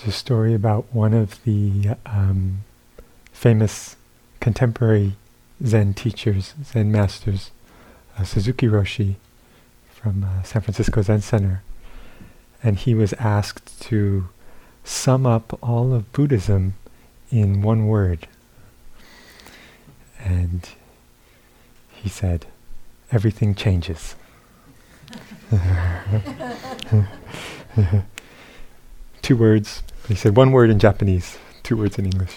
There's a story about one of the famous contemporary Zen teachers, Zen masters, Suzuki Roshi from San Francisco Zen Center. And he was asked to sum up all of Buddhism in one word. And he said, everything changes. 2 words. He said 1 word in Japanese, 2 words in English.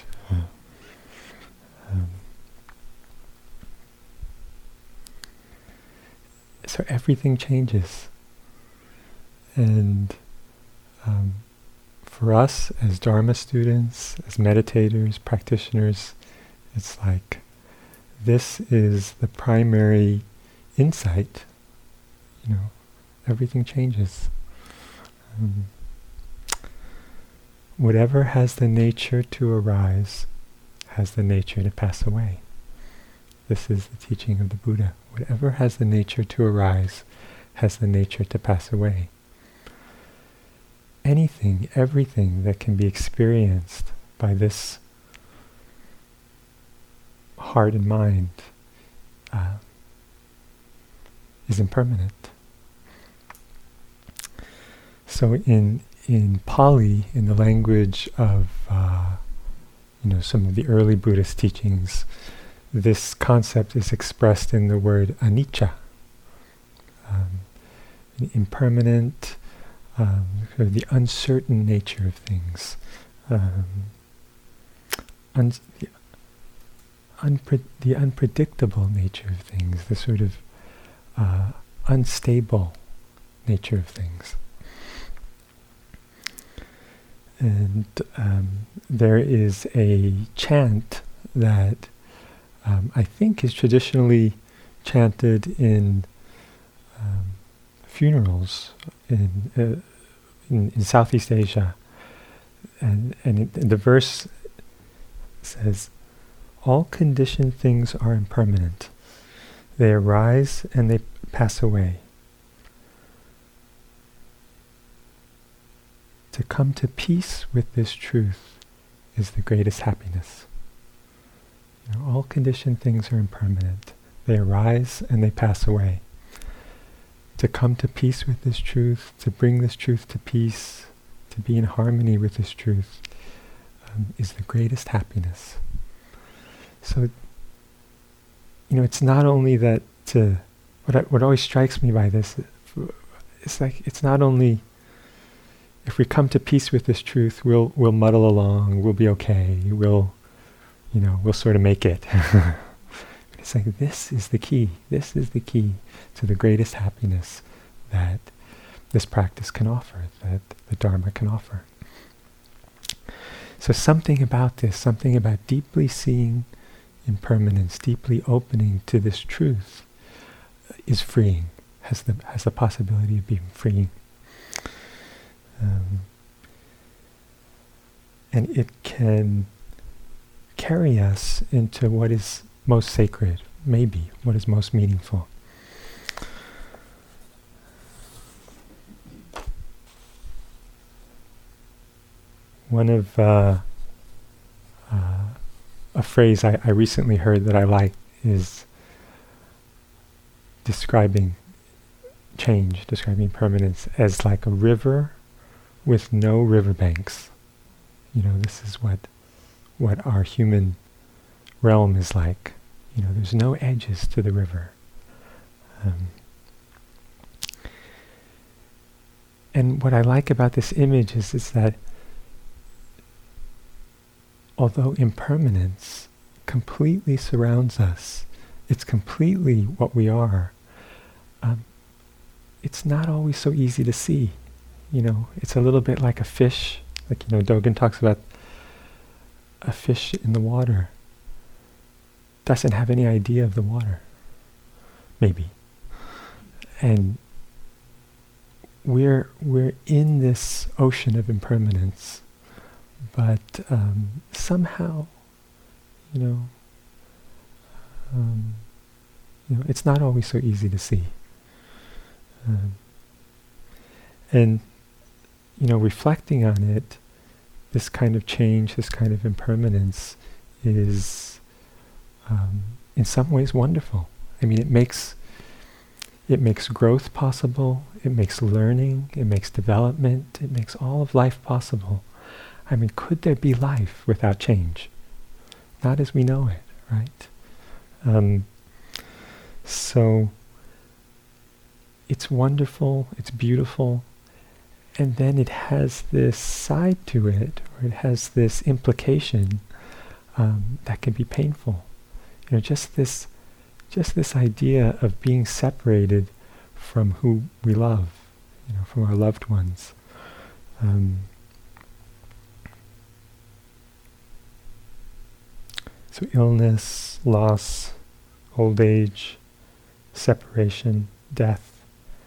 So everything changes. And for us as Dharma students, as meditators, practitioners, it's like this is the primary insight. Everything changes. Whatever has the nature to arise has the nature to pass away. This is the teaching of the Buddha. Whatever has the nature to arise has the nature to pass away. Anything, everything that can be experienced by this heart and mind is impermanent. So in Pali, in the language of some of the early Buddhist teachings, this concept is expressed in the word anicca, impermanent, the uncertain nature of things, the unpredictable nature of things, the sort of unstable nature of things. And there is a chant that I think is traditionally chanted in funerals in Southeast Asia, and the verse says, "All conditioned things are impermanent. They arise and they pass away. To come to peace with this truth is the greatest happiness." All conditioned things are impermanent. They arise and they pass away. To come to peace with this truth, to bring this truth to peace, to be in harmony with this truth, is the greatest happiness. So, it's not only that what always strikes me by this, it's like, it's not only if we come to peace with this truth, we'll muddle along, we'll be okay, we'll sort of make it. It's like, this is the key. This is the key to the greatest happiness that this practice can offer, that the Dharma can offer. So something about this, something about deeply seeing impermanence, deeply opening to this truth, is freeing, has the possibility of being freeing. And it can carry us into what is most sacred, maybe what is most meaningful. One of a phrase I recently heard that I like is describing change, describing permanence as like a river with no riverbanks. This is what our human realm is like. There's no edges to the river. And what I like about this image is that although impermanence completely surrounds us, it's completely what we are, it's not always so easy to see. It's a little bit like a fish, like, Dogen talks about a fish in the water doesn't have any idea of the water, maybe. And we're in this ocean of impermanence, but somehow, it's not always so easy to see. And reflecting on it, this kind of change, this kind of impermanence is in some ways wonderful. I mean, it makes growth possible, it makes learning, it makes development, it makes all of life possible. I mean, could there be life without change? Not as we know it, right? So it's wonderful, it's beautiful, and then it has this side to it, or it has this implication that can be painful. You know, just this idea of being separated from who we love, you know, from our loved ones. So illness, loss, old age, separation, death.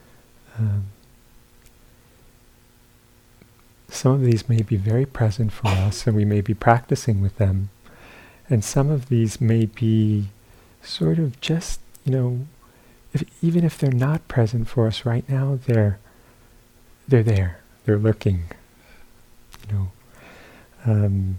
Some of these may be very present for us, and we may be practicing with them. And some of these may be sort of just, you know, even if they're not present for us right now, they're there, they're lurking, you know.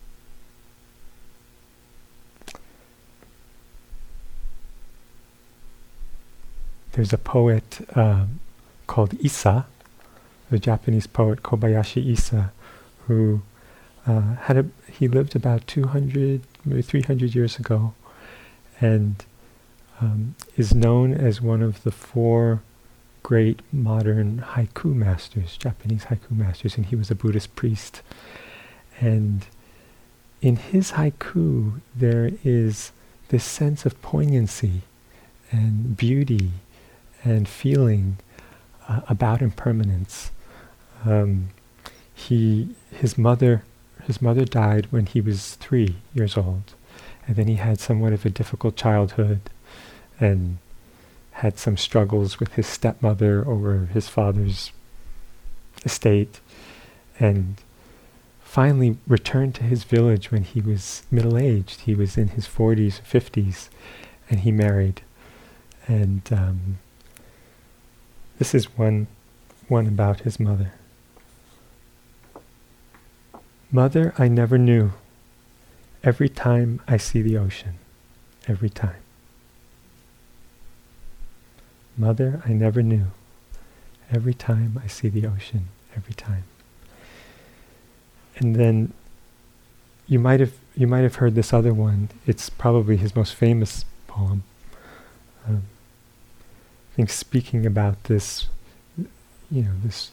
There's a poet called Issa, the Japanese poet Kobayashi Issa, who he lived about 200, maybe 300 years ago, and is known as one of the 4 great modern haiku masters, Japanese haiku masters, and he was a Buddhist priest. And in his haiku, there is this sense of poignancy and beauty and feeling about impermanence. His mother died when he was 3 years old, and then he had somewhat of a difficult childhood and had some struggles with his stepmother over his father's estate, and finally returned to his village when he was middle-aged. He was in his 40s, 50s, and he married. And this is one about his mother. Mother, I never knew. Every time I see the ocean. Every time. Mother, I never knew. Every time I see the ocean. Every time. And then you might have heard this other one. It's probably his most famous poem. I think speaking about this, you know, this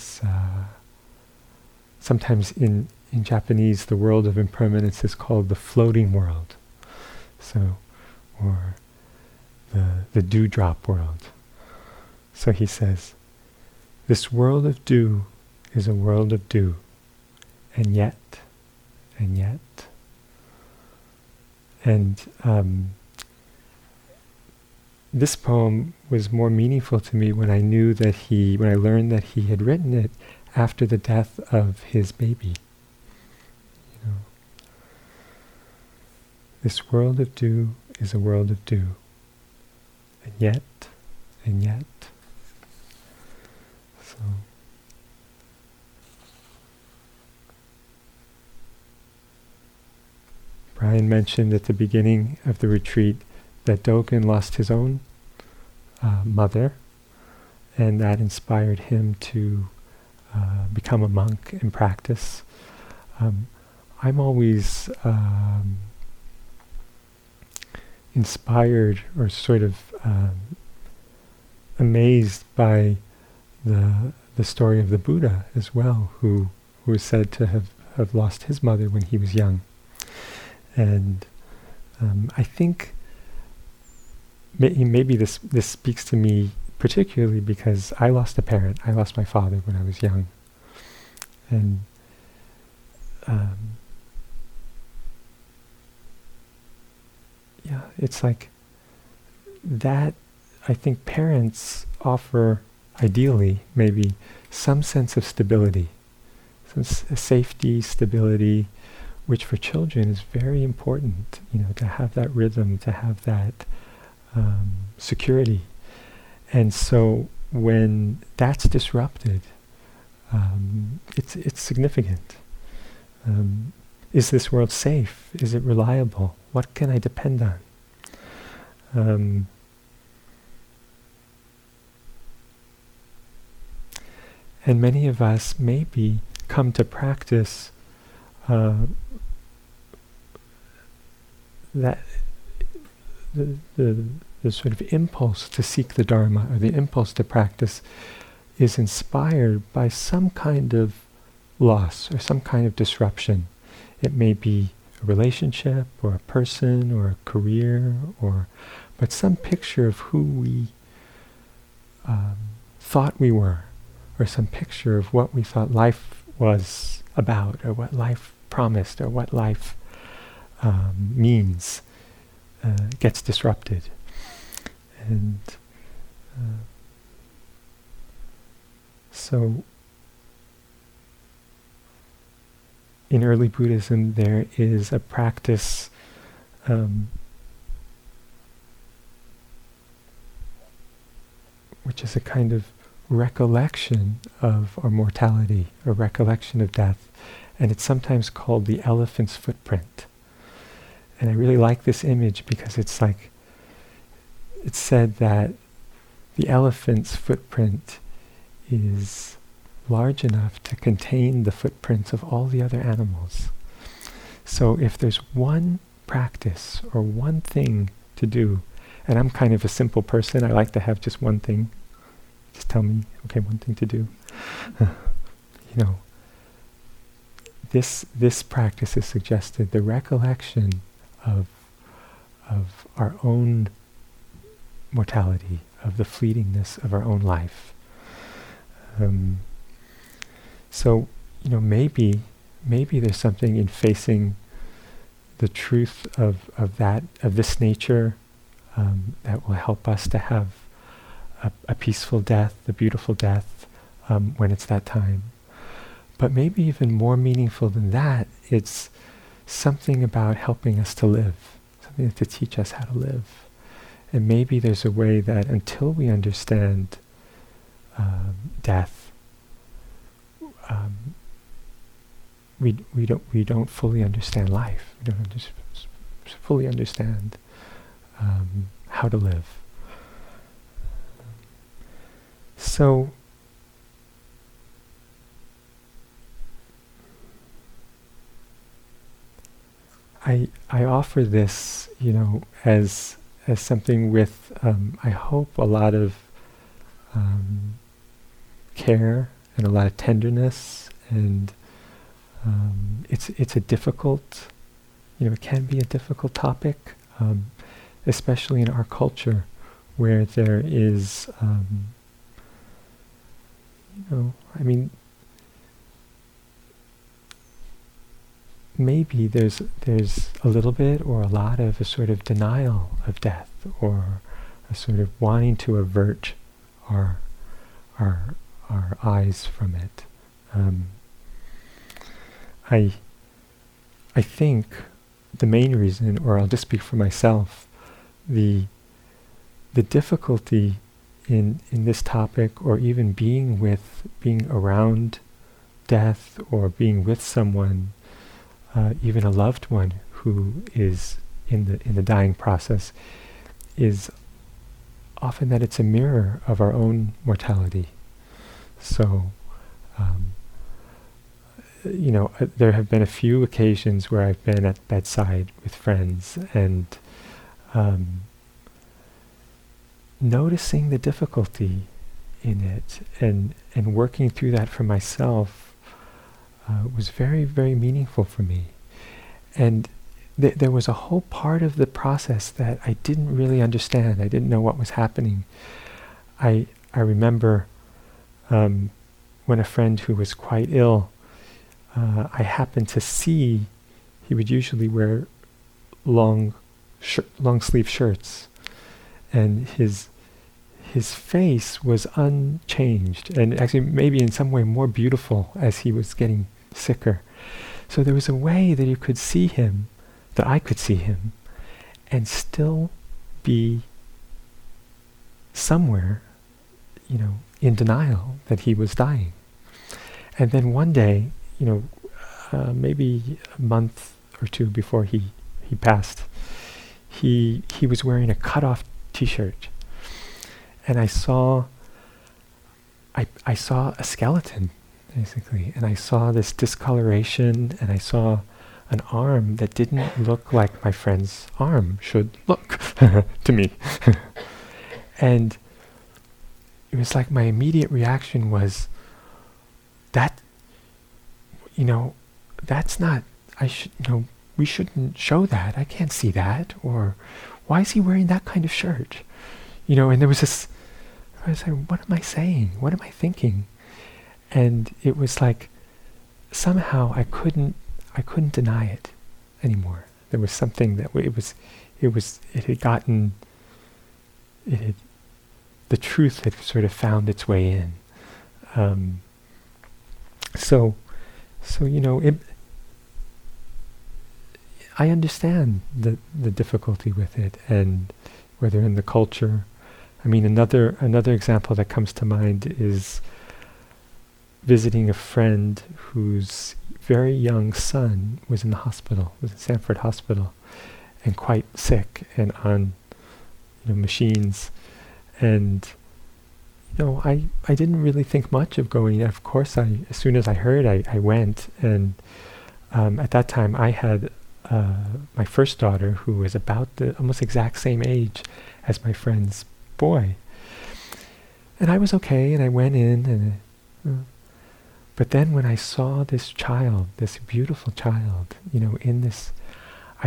sometimes in Japanese the world of impermanence is called the floating world, so, or the dewdrop world. So he says, this world of dew is a world of dew, and yet, and this poem was more meaningful to me when I learned that he had written it after the death of his baby. You know, this world of dew is a world of dew, and yet. So, Brian mentioned at the beginning of the retreat that Dogen lost his own mother, and that inspired him to become a monk and practice. I'm always inspired or sort of amazed by the story of the Buddha as well, who is said to have lost his mother when he was young. And I think maybe this speaks to me particularly because I lost a parent. I lost my father when I was young. And it's like that. I think parents offer, ideally, maybe some sense of stability, some safety, stability, which for children is very important, you know, to have that rhythm, to have that security. And so when that's disrupted, it's significant. Is this world safe? Is it reliable? What can I depend on? And many of us maybe come to practice that the sort of impulse to seek the Dharma, or the impulse to practice, is inspired by some kind of loss or some kind of disruption. It may be a relationship or a person or a career, but some picture of who we thought we were, or some picture of what we thought life was about, or what life promised, or what life means, gets disrupted. And so in early Buddhism there is a practice which is a kind of recollection of our mortality, or recollection of death, and it's sometimes called the elephant's footprint. And I really like this image because it's said that the elephant's footprint is large enough to contain the footprints of all the other animals. So if there's one practice or one thing to do, and I'm kind of a simple person, I like to have just one thing. Just tell me, okay, one thing to do. This practice is suggested, the recollection of our own mortality, of the fleetingness of our own life. So, maybe there's something in facing the truth of this nature that will help us to have a peaceful death, a beautiful death, when it's that time. But maybe even more meaningful than that, it's something about helping us to live, something to teach us how to live. And maybe there's a way that until we understand death, we don't fully understand life. We don't fully understand how to live. So I offer this, as something with, I hope, a lot of care and a lot of tenderness, and it's a difficult, it can be a difficult topic, especially in our culture, where there is, maybe there's a little bit or a lot of a sort of denial of death, or a sort of wanting to avert our eyes from it. I think the main reason, or I'll just speak for myself, the difficulty in this topic, or even being around death, or being with someone, even a loved one who is in the dying process, is often that it's a mirror of our own mortality. So, there have been a few occasions where I've been at bedside with friends, and noticing the difficulty in it, and working through that for myself was very, very meaningful for me. And there was a whole part of the process that I didn't really understand. I didn't know what was happening. I remember when a friend who was quite ill, I happened to see he would usually wear long sleeve shirts, and his face was unchanged, and actually maybe in some way more beautiful as he was getting sicker. So there was a way that you could see him, that I could see him, and still be somewhere, in denial that he was dying. And then one day, maybe a month or two before he passed, he was wearing a cut-off T-shirt, and I saw a skeleton, basically, and I saw this discoloration, and I saw an arm that didn't look like my friend's arm should look to me. And it was like my immediate reaction was, that, that's not, we shouldn't show that. I can't see that. Or, why is he wearing that kind of shirt? And there was this, I was like, what am I saying? What am I thinking? And it was like, somehow I couldn't deny it anymore. There was something that the truth had sort of found its way in. So I understand the difficulty with it, and whether in the culture. I mean, another example that comes to mind is visiting a friend whose very young son was in the hospital, was in Sanford Hospital, and quite sick and on machines. And I didn't really think much of going. Of course, as soon as I heard, I went. And at that time, I had my first daughter, who was about the almost exact same age as my friend's boy. And I was okay, and I went in, and but then when I saw this child, this beautiful child, in this, I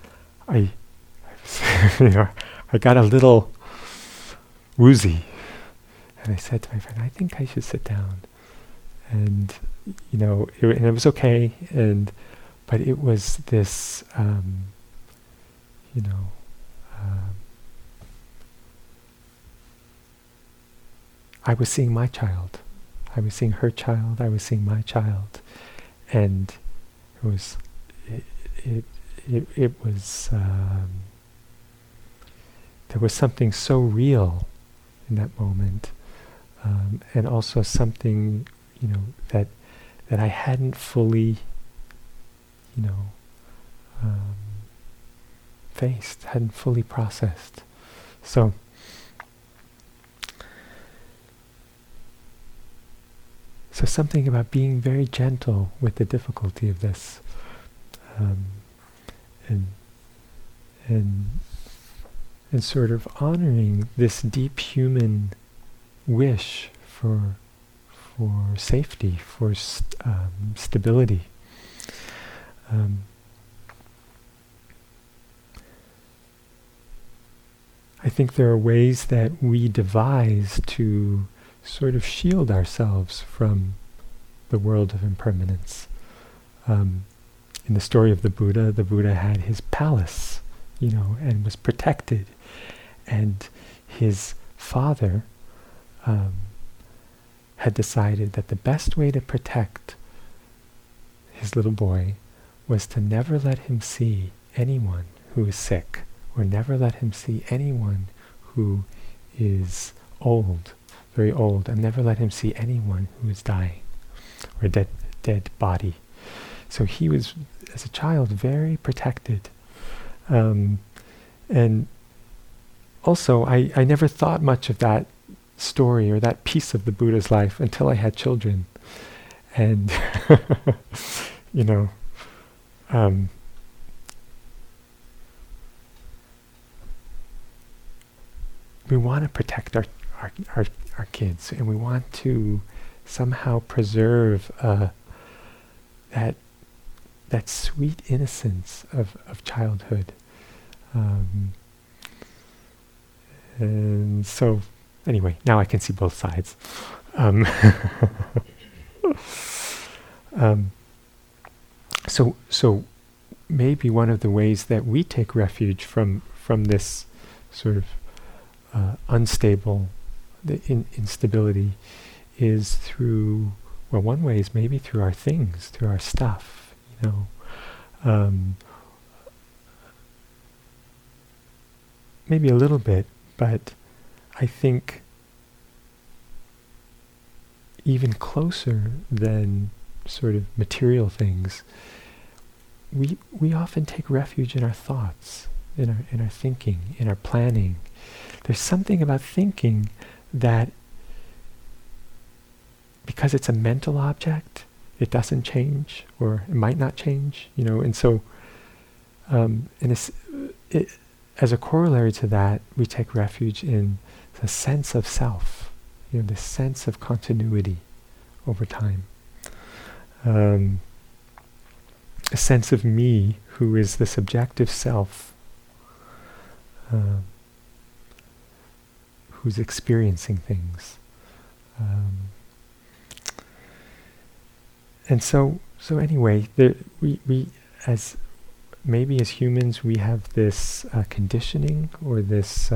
got a little woozy, and I said to my friend, I think I should sit down. And it was okay, but it was this, I was seeing my child. I was seeing her child. I was seeing my child, and it was there was something so real in that moment, and also something that I hadn't fully faced, hadn't fully processed. So something about being very gentle with the difficulty of this, and sort of honoring this deep human wish for safety, for stability. I think there are ways that we devise to sort of shield ourselves from the world of impermanence. In the story of the Buddha had his palace, and was protected. And his father had decided that the best way to protect his little boy was to never let him see anyone who is sick, or never let him see anyone who is old, very old, and never let him see anyone who is dying, or dead body. So he was, as a child, very protected. And also, I never thought much of that story or that piece of the Buddha's life until I had children. And, we want to protect our kids, and we want to somehow preserve that sweet innocence of childhood. And so, anyway, now I can see both sides. So maybe one of the ways that we take refuge from this sort of unstable, instability, is through, well, one way is maybe through our things, through our stuff, maybe a little bit, but I think even closer than sort of material things, we often take refuge in our thoughts, in our thinking, in our planning. There's something about thinking that, because it's a mental object, it doesn't change, or it might not change, and so as a corollary to that, we take refuge in the sense of self, the sense of continuity over time. A sense of me, who is the subjective self, who's experiencing things. And so anyway, we as humans, we have this conditioning, or this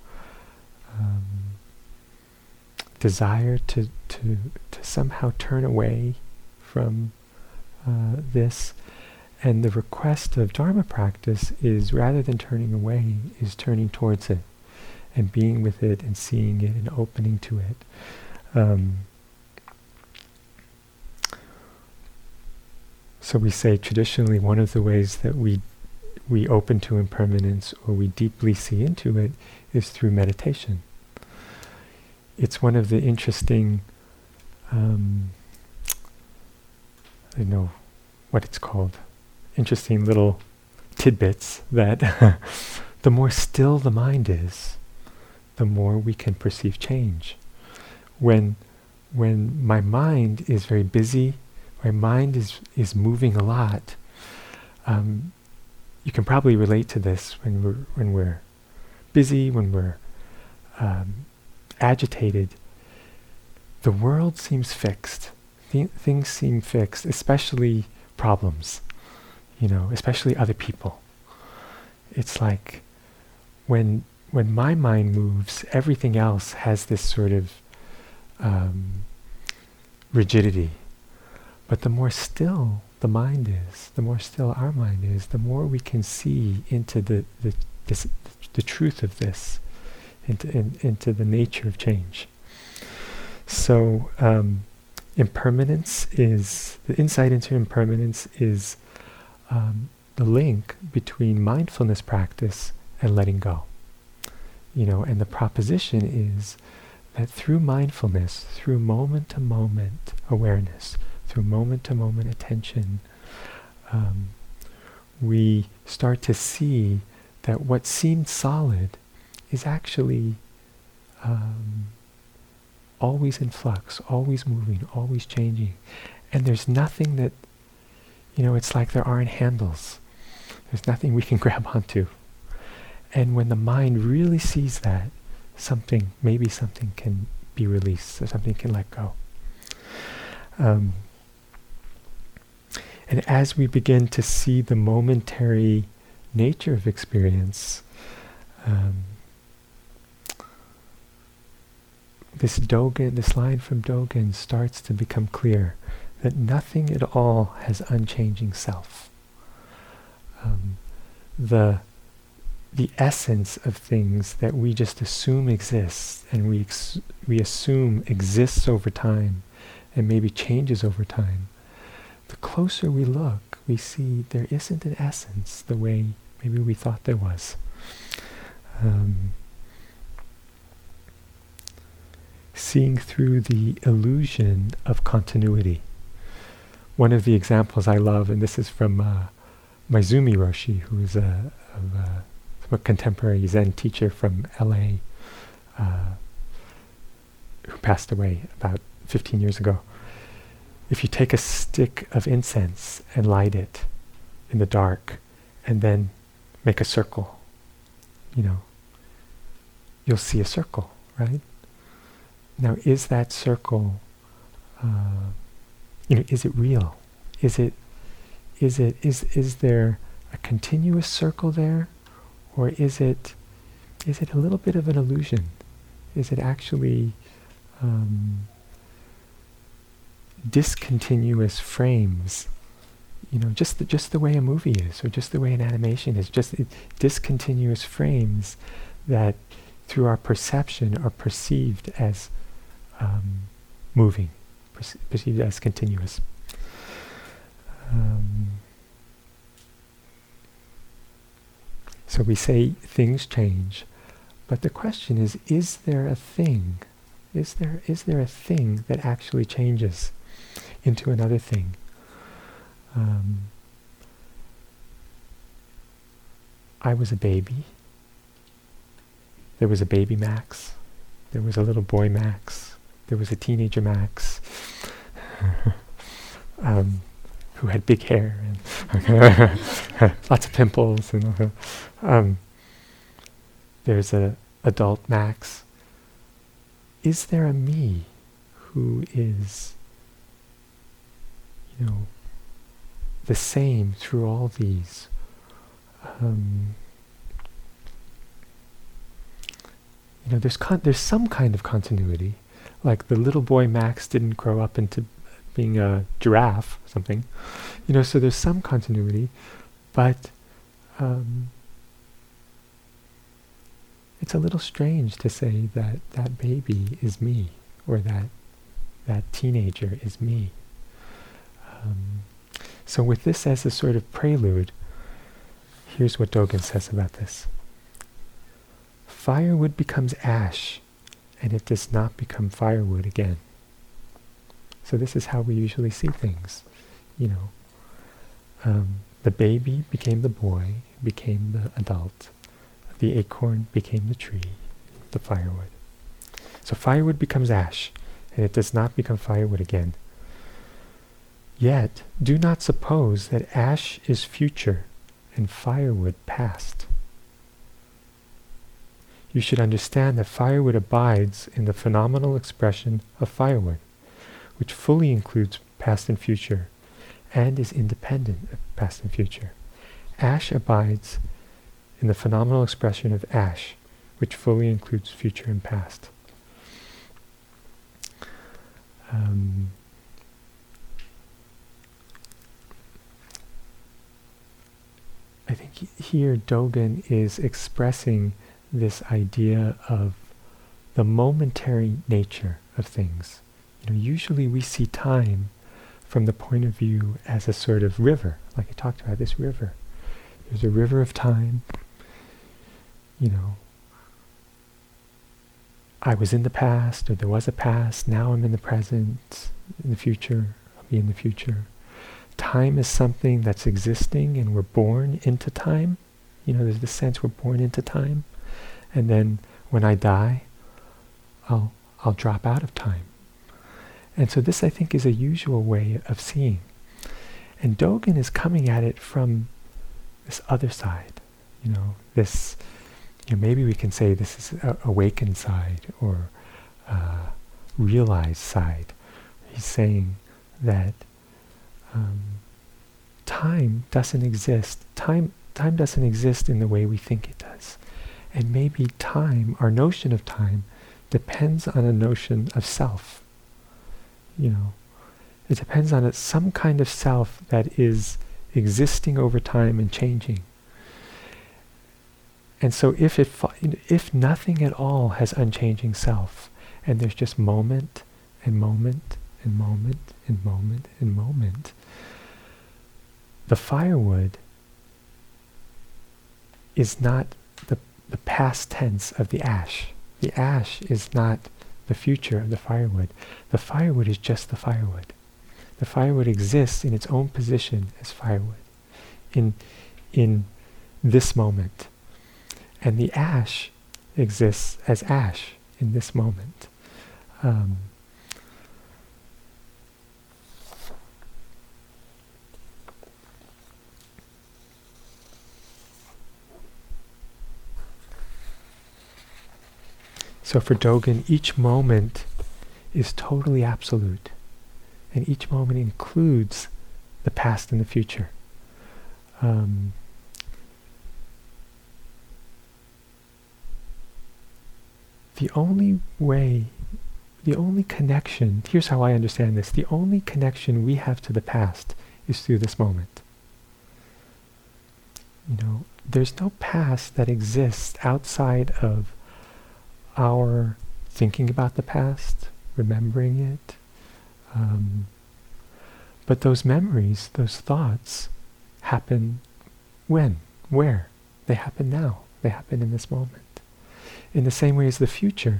desire to somehow turn away from this. And the request of Dharma practice is, rather than turning away, is turning towards it, and being with it, and seeing it, and opening to it. So we say traditionally, one of the ways that we open to impermanence, or we deeply see into it, is through meditation. It's one of the interesting, I don't know what it's called, interesting little tidbits that the more still the mind is, the more we can perceive change. When my mind is very busy, my mind is moving a lot. You can probably relate to this when we're busy, when we're agitated. The world seems fixed. Things seem fixed, especially problems, especially other people. It's like when my mind moves, everything else has this sort of rigidity. But the more still the mind is, the more still our mind is, the more we can see into the truth of this, into the nature of change. So impermanence is, the insight into impermanence is the link between mindfulness practice and letting go. And the proposition is that through mindfulness, through moment-to-moment awareness, through moment-to-moment attention, we start to see that what seemed solid is actually always in flux, always moving, always changing. And there's nothing that, it's like there aren't handles. There's nothing we can grab onto. And when the mind really sees that, maybe something can be released, or something can let go. And as we begin to see the momentary nature of experience, this line from Dogen starts to become clear, that nothing at all has unchanging self. The essence of things that we just assume exists, and we assume exists over time, and maybe changes over time, the closer we look, we see there isn't an essence the way maybe we thought there was. Seeing through the illusion of continuity. One of the examples I love, and this is from Maizumi Roshi, who is a contemporary Zen teacher from LA, who passed away about 15 years ago. If you take a stick of incense and light it in the dark, and then make a circle, you'll see a circle, right? Now, is that circle, is it real? Is there a continuous circle there, or is it a little bit of an illusion? Is it actually discontinuous frames, just the way a movie is, or just the way an animation is, just discontinuous frames that through our perception are perceived as moving, perceived as continuous. So we say things change, but the question is there a thing? Is there a thing that actually changes into another thing? I was a baby. There was a baby Max. There was a little boy Max. There was a teenager Max who had big hair and lots of pimples. And there's a adult Max. Is there a me who is, the same through all these? There's some kind of continuity, like the little boy Max didn't grow up into being a giraffe or something, so there's some continuity, but it's a little strange to say that that baby is me, or that teenager is me. So with this as a sort of prelude, here's what Dogen says about this. Firewood becomes ash, and it does not become firewood again. So this is how we usually see things. The baby became the boy, became the adult. The acorn became the tree, the firewood. So firewood becomes ash, and it does not become firewood again. Yet, do not suppose that ash is future and firewood past. You should understand that firewood abides in the phenomenal expression of firewood, which fully includes past and future, and is independent of past and future. Ash abides in the phenomenal expression of ash, which fully includes future and past. I think here Dogen is expressing this idea of the momentary nature of things. Usually we see time from the point of view as a sort of river, like I talked about, this river. There's a river of time. I was in the past, or there was a past, now I'm in the present, in the future, I'll be in the future. Time is something that's existing, and we're born into time. There's the sense we're born into time. And then when I die, I'll drop out of time. And so this, I think, is a usual way of seeing. And Dogen is coming at it from this other side. This, maybe we can say this is awakened side, or realized side. He's saying that time doesn't exist. Time doesn't exist in the way we think it does. And maybe time, our notion of time, depends on a notion of self. It depends on some kind of self that is existing over time and changing. And so if nothing at all has unchanging self, and there's just moment and moment and moment and moment and moment, the firewood is not the past tense of the ash. The ash is not the future of the firewood. The firewood is just the firewood. The firewood exists in its own position as firewood in this moment. And the ash exists as ash in this moment. So for Dogen, each moment is totally absolute, and each moment includes the past and the future. The only connection, here's how I understand this, the only connection we have to the past is through this moment. There's no past that exists outside of our thinking about the past, remembering it. But those memories, those thoughts, happen when? Where? They happen now. They happen in this moment. In the same way as the future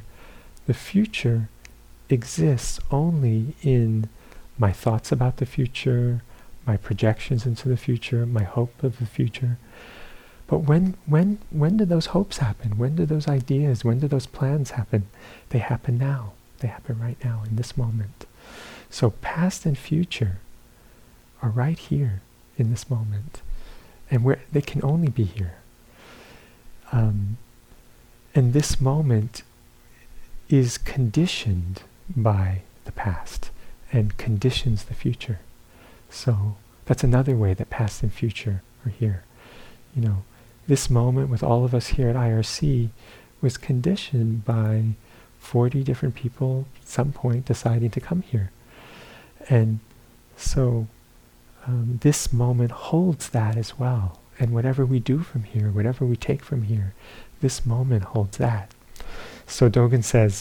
exists only in my thoughts about the future, my projections into the future, my hope of the future. But when do those hopes happen? When do those ideas, when do those plans happen? They happen now. They happen right now, in this moment. So past and future are right here in this moment. And they can only be here. And this moment is conditioned by the past and conditions the future. So that's another way that past and future are here. This moment with all of us here at IRC was conditioned by 40 different people at some point deciding to come here. And so this moment holds that as well. And whatever we do from here, whatever we take from here, this moment holds that. So Dogen says,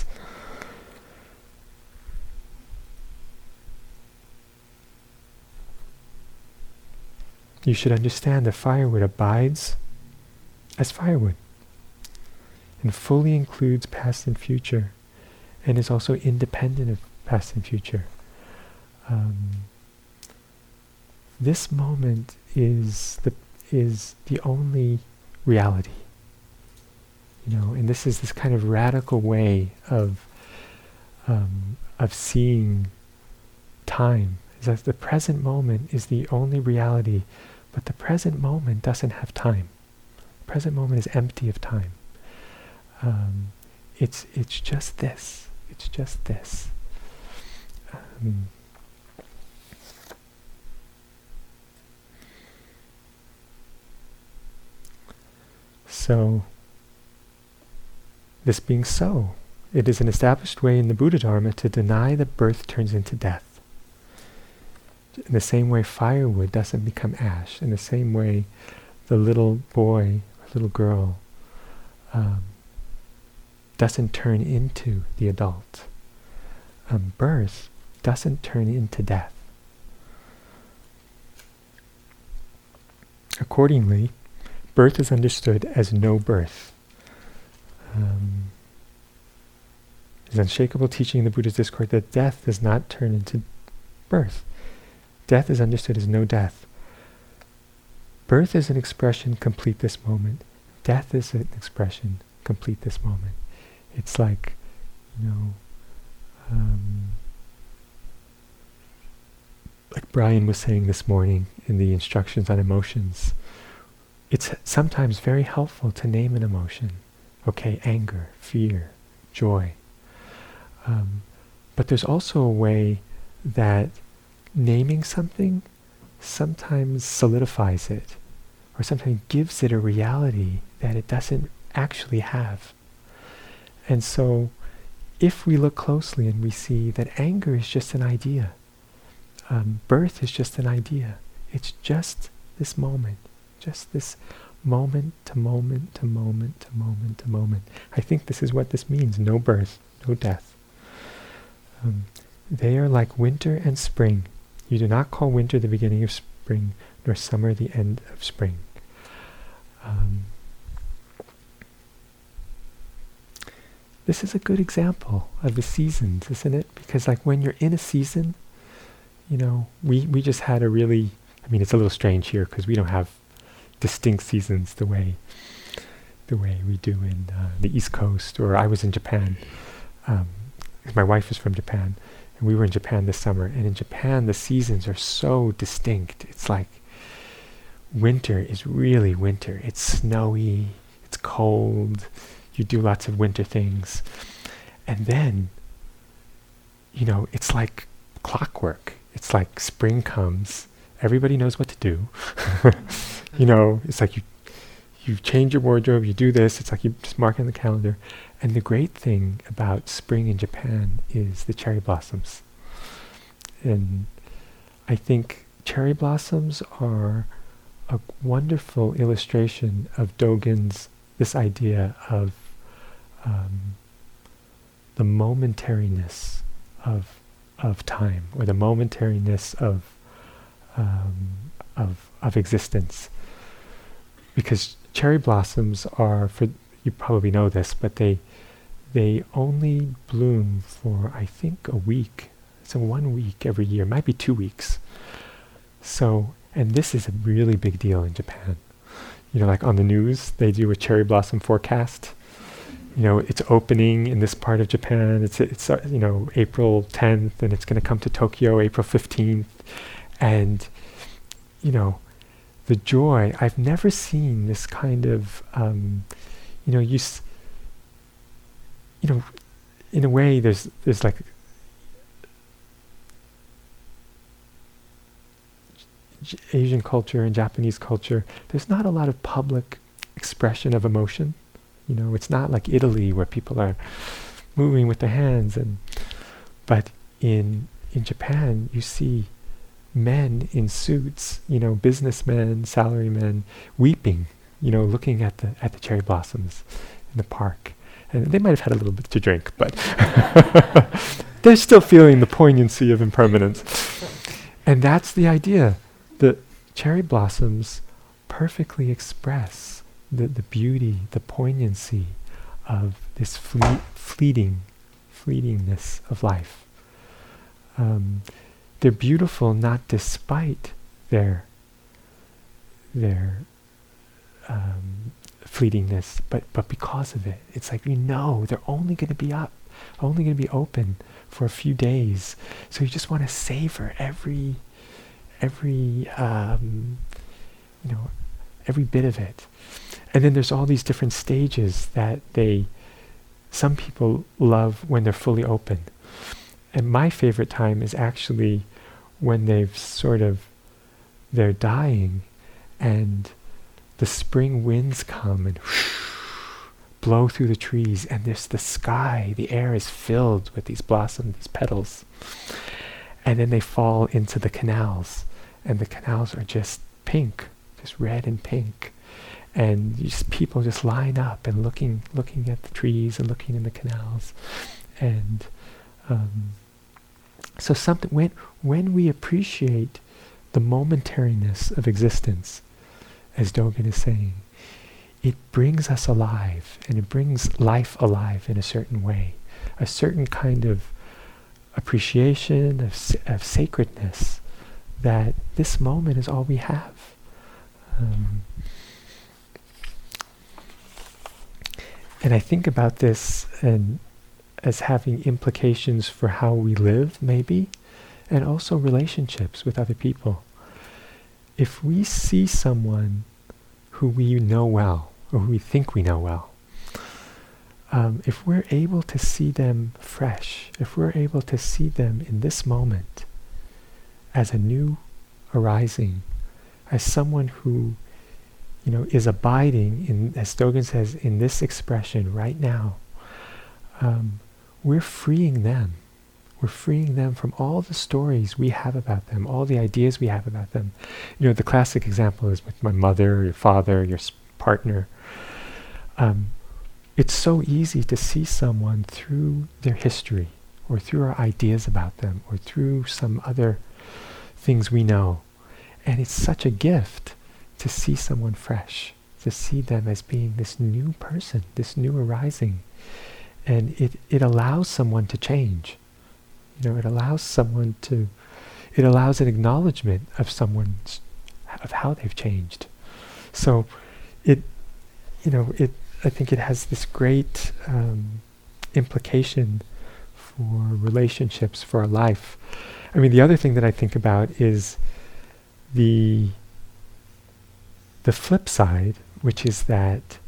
you should understand that firewood abides as firewood and fully includes past and future and is also independent of past and future. This moment is the only reality. And this is this kind of radical way of seeing time. Is that the present moment is the only reality, but the present moment doesn't have time. The present moment is empty of time. It's just this. It's just this. So, this being so, it is an established way in the Buddha Dharma to deny that birth turns into death. In the same way firewood doesn't become ash, in the same way the little boy or little girl doesn't turn into the adult. Birth doesn't turn into death. Accordingly, birth is understood as no birth. There's unshakable teaching in the Buddha's discourse that death does not turn into birth. Death is understood as no death. Birth is an expression, complete this moment. Death is an expression, complete this moment. It's like, like Brian was saying this morning in the instructions on emotions, it's sometimes very helpful to name an emotion. Okay, anger, fear, joy. But there's also a way that naming something sometimes solidifies it, or sometimes gives it a reality that it doesn't actually have. And so, if we look closely and we see that anger is just an idea, birth is just an idea, it's just this moment, just this moment to moment to moment to moment to moment. I think this is what this means, no birth, no death. They are like winter and spring. You do not call winter the beginning of spring, nor summer the end of spring. This is a good example of the seasons, isn't it? Because like when you're in a season, we just had a really, it's a little strange here because we don't have distinct seasons the way we do in the East Coast, or I was in Japan. My wife is from Japan, and we were in Japan this summer, and in Japan the seasons are so distinct. It's like winter is really winter. It's snowy, it's cold, you do lots of winter things. And then, it's like clockwork. It's like spring comes, everybody knows what to do. It's like you change your wardrobe, you do this, it's like you just mark it on the calendar. And the great thing about spring in Japan is the cherry blossoms. And I think cherry blossoms are a wonderful illustration of Dogen's, this idea of the momentariness of time, or the momentariness of of existence. Because cherry blossoms are, for you probably know this, but they only bloom for, I think, a week. So 1 week every year, might be 2 weeks. So, and this is a really big deal in Japan. You know, like on the news, they do a cherry blossom forecast. You know, it's opening in this part of Japan. It's you know, April 10th, and it's going to come to Tokyo April 15th. And, you know, the joy, I've never seen this kind of, you know, you know, in a way, there's like Asian culture and Japanese culture. There's not a lot of public expression of emotion. You know, it's not like Italy where people are moving with their hands, but in Japan, you see men in suits, you know, businessmen, salarymen, weeping, you know, looking at the cherry blossoms in the park. And they might have had a little bit to drink, but they're still feeling the poignancy of impermanence. And that's the idea. The cherry blossoms perfectly express the beauty, the poignancy of this fleetingness of life. They're beautiful not despite their fleetingness, but because of it. It's like, you know, they're only going to be up, only going to be open for a few days. So you just want to savor every you know, every bit of it. And then there's all these different stages that some people love when they're fully open. And my favorite time is actually when they're dying and the spring winds come and blow through the trees, and there's the sky, the air is filled with these blossoms, these petals. And then they fall into the canals, and the canals are just pink, just red and pink. And people just line up and looking at the trees and looking in the canals. And so something, when we appreciate the momentariness of existence, as Dogen is saying, it brings us alive, and it brings life alive in a certain way, a certain kind of appreciation of sacredness, that this moment is all we have. And I think about this as having implications for how we live, maybe, and also relationships with other people. If we see someone who we know well, or who we think we know well, if we're able to see them fresh, if we're able to see them in this moment as a new arising, as someone who, you know, is abiding in, as Dogen says, in this expression right now, we're freeing them. We're freeing them from all the stories we have about them, all the ideas we have about them. You know, the classic example is with my mother, your father, your partner. It's so easy to see someone through their history, or through our ideas about them, or through some other things we know. And it's such a gift to see someone fresh, to see them as being this new person, this new arising. And it allows someone to change. You know, it allows an acknowledgement of of how they've changed. So I think it has this great implication for relationships, for our life. I mean, the other thing that I think about is the flip side, which is that,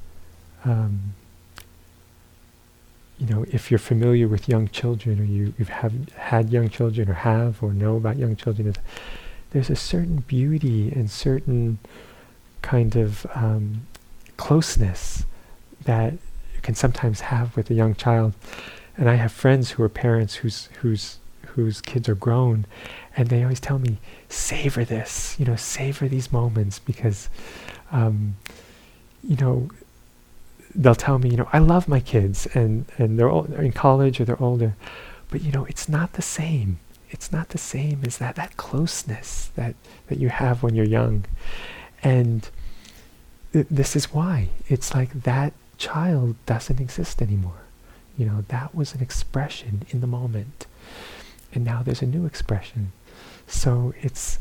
if you're familiar with young children, or you've had young children, or know about young children, there's a certain beauty and certain kind of closeness that you can sometimes have with a young child. And I have friends who are parents whose kids are grown, and they always tell me, savor this, savor these moments, because, they'll tell me, I love my kids, and they're in college or they're older, but it's not the same. it's not the same as that closeness that you have when you're young. And this is why. It's like that child doesn't exist anymore. That was an expression in the moment. And now there's a new expression. So it's,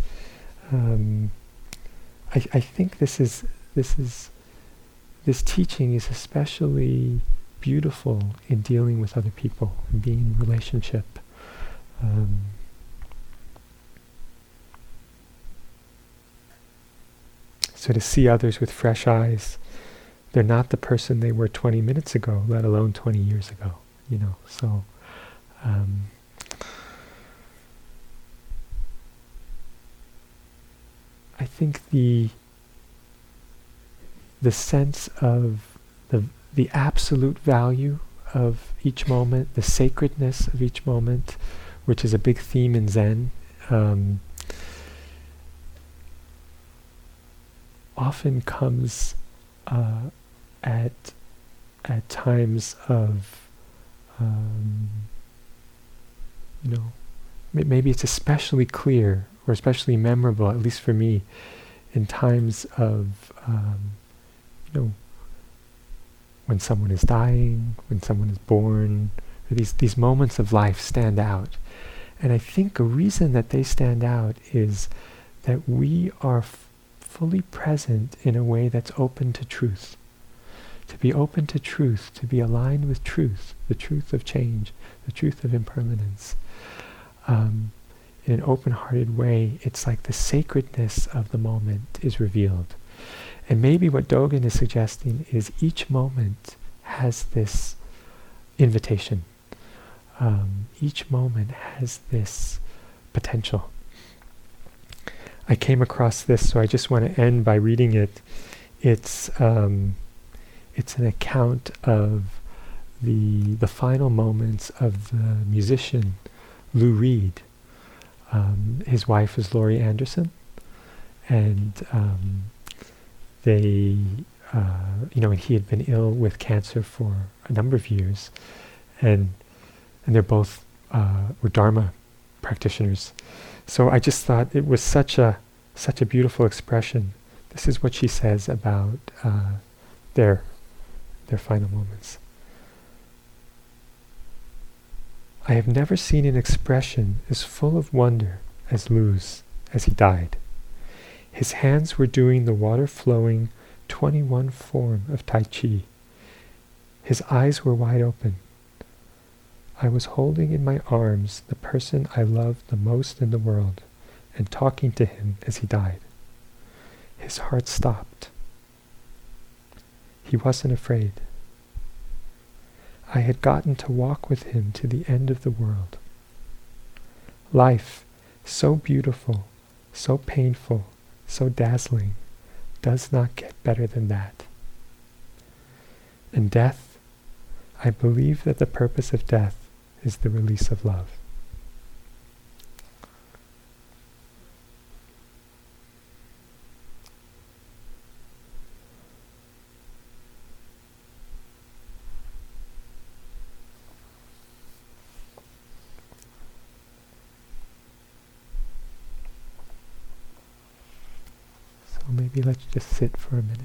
I think this teaching is especially beautiful in dealing with other people and being in relationship. So to see others with fresh eyes, they're not the person they were 20 minutes ago, let alone 20 years ago, so I think the sense of the absolute value of each moment, the sacredness of each moment, which is a big theme in Zen, often comes at times of maybe it's especially clear or especially memorable, at least for me, in times of when someone is dying, when someone is born, or these moments of life stand out. And I think a reason that they stand out is that we are fully present in a way that's open to truth. To be open to truth, to be aligned with truth, the truth of change, the truth of impermanence. In an open-hearted way, it's like the sacredness of the moment is revealed. And maybe what Dogen is suggesting is each moment has this invitation. Each moment has this potential. I came across this, so I just want to end by reading it. It's an account of the final moments of the musician Lou Reed. His wife is Laurie Anderson, and they, and he had been ill with cancer for a number of years, and they're both were Dharma practitioners. So I just thought it was such a beautiful expression. This is what she says about their final moments. I have never seen an expression as full of wonder as Lou's as he died. His hands were doing the water-flowing 21 form of Tai Chi. His eyes were wide open. I was holding in my arms the person I loved the most in the world and talking to him as he died. His heart stopped. He wasn't afraid. I had gotten to walk with him to the end of the world. Life, so beautiful, so painful, so dazzling, does not get better than that. And death, I believe that the purpose of death is the release of love. So maybe let's just sit for a minute.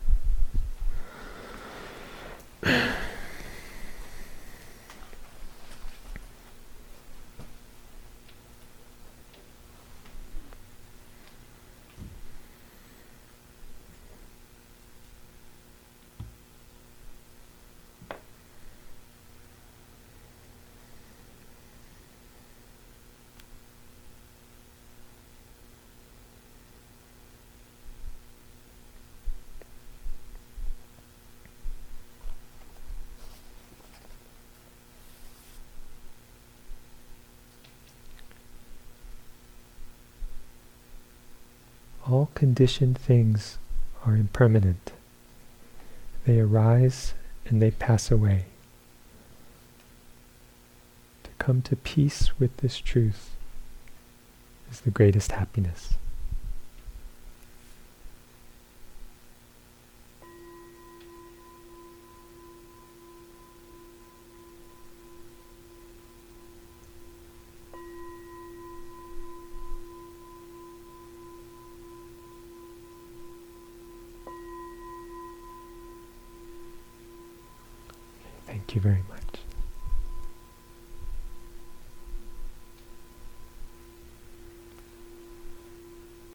All conditioned things are impermanent. They arise and they pass away. To come to peace with this truth is the greatest happiness. Thank you very much.